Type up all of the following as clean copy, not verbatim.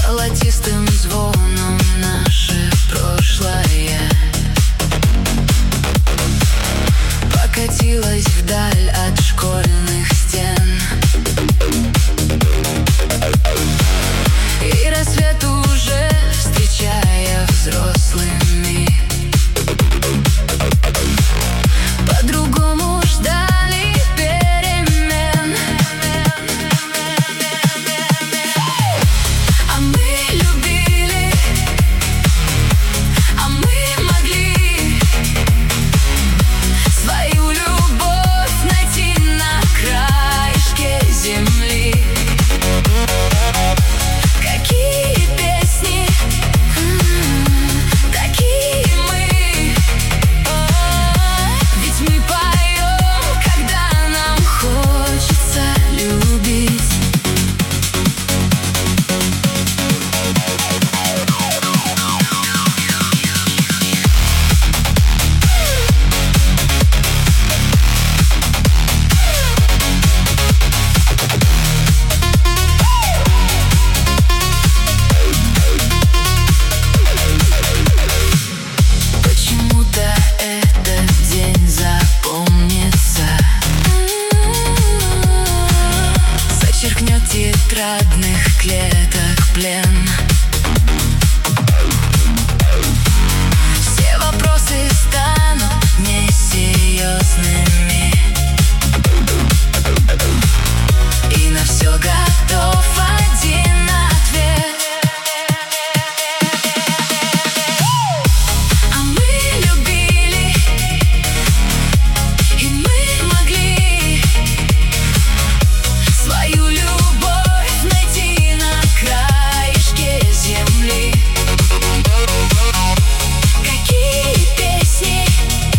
золотистым звоном наше прошлое покатилось вдаль от школьных стен. И рассвет уже встречая взрослыми по-другому ждали перемен. А мы любили, а мы могли свою любовь найти на краешке земли. Какие песни, такие мы. Ведь мы поем, когда нам хочется любить. Почему-то этот день запомнится, зачеркнет тетрадных клеток плен. Все вопросы станут несерьезными, и на все готов один ответ. А мы любили, и мы могли свою любовь найти на краешке земли. Какие песни,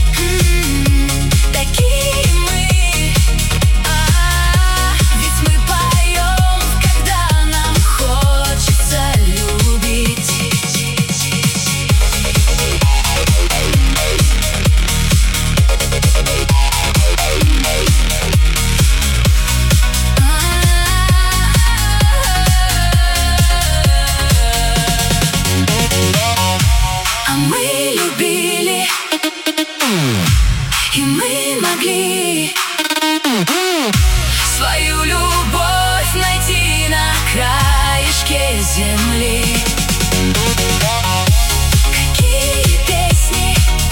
такие мы. Ведь мы поем, когда нам хочется любить. А мы любили, и мы могли свою любовь найти на краешке земли. Какие песни,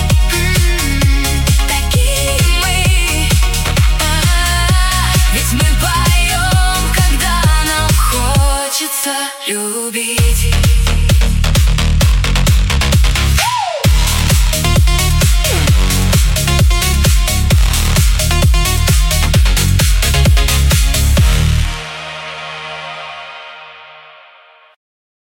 такие мы. Ведь мы поем, когда нам хочется любить.